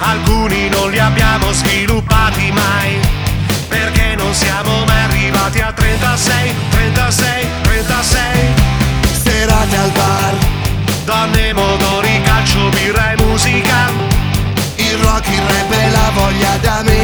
alcuni non li abbiamo sviluppati mai, perché non siamo mai arrivati a 36, 36, 36. Serate al bar, Donne, motori, calcio, birra e musica. il rock, il rap e la voglia d'America.